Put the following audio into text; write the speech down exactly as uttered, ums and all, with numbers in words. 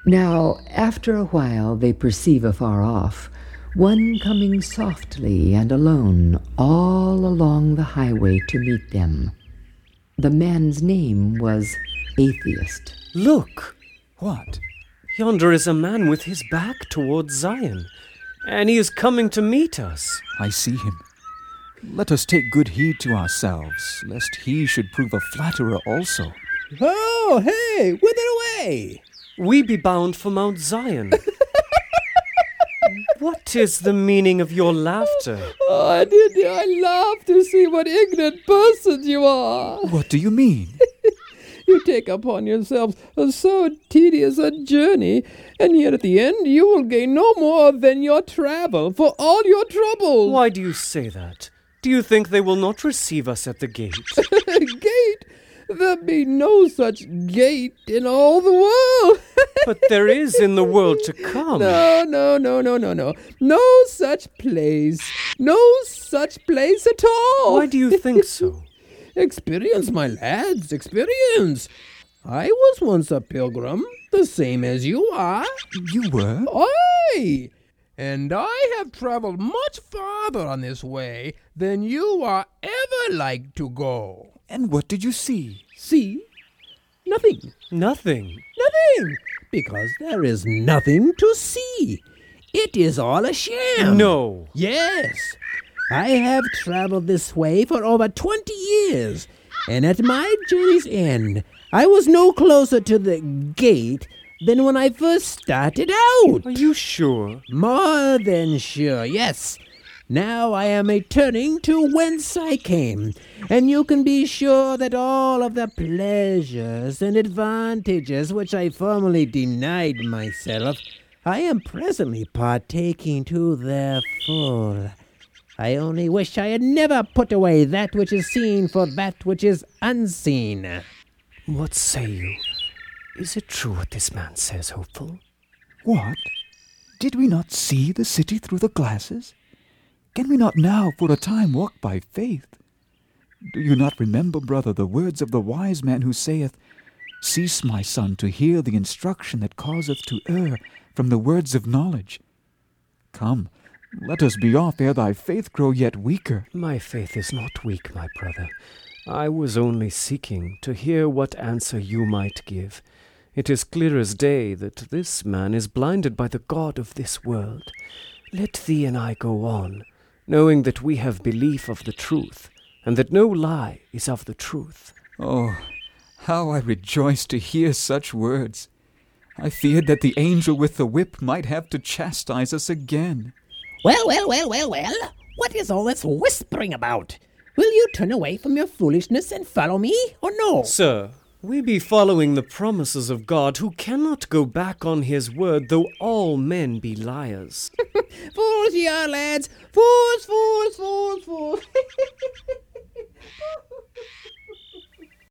Now, after a while they perceive afar off one coming softly and alone all along the highway to meet them. The man's name was Atheist. Look! What? Yonder is a man with his back towards Zion, and he is coming to meet us. I see him. Let us take good heed to ourselves, lest he should prove a flatterer also. Oh, hey, whither away? We be bound for Mount Zion. What is the meaning of your laughter? Oh, dear, dear, I laugh to see what ignorant persons you are. What do you mean? You take upon yourselves so tedious a journey, and yet at the end you will gain no more than your travel for all your trouble. Why do you say that? Do you think they will not receive us at the gate? Gate? There be no such gate in all the world. But there is in the world to come. No, no, no, no, no, no. No such place. No such place at all. Why do you think so? Experience, my lads, experience. I was once a pilgrim, the same as you are. You were? Aye. And I have traveled much farther on this way than you are ever like to go. And what did you see? See? Nothing. Nothing. Nothing. Because there is nothing to see. It is all a sham. No. Yes. I have traveled this way for over twenty years, and at my journey's end, I was no closer to the gate than when I first started out. Are you sure? More than sure, yes. Now I am returning to whence I came, and you can be sure that all of the pleasures and advantages which I formerly denied myself, I am presently partaking to their full. I only wish I had never put away that which is seen for that which is unseen. What say you? Is it true what this man says, Hopeful? What? Did we not see the city through the glasses? Can we not now for a time walk by faith? Do you not remember, brother, the words of the wise man who saith, Cease, my son, to hear the instruction that causeth to err from the words of knowledge? Come, let us be off ere thy faith grow yet weaker. My faith is not weak, my brother. I was only seeking to hear what answer you might give. It is clear as day that this man is blinded by the God of this world. Let thee and I go on, knowing that we have belief of the truth, and that no lie is of the truth. Oh, how I rejoice to hear such words. I feared that the angel with the whip might have to chastise us again. Well, well, well, well, well. What is all this whispering about? Will you turn away from your foolishness and follow me, or no? Sir, we be following the promises of God, who cannot go back on his word, though all men be liars. Fools ye are, lads. Fools, fools, fools, fools.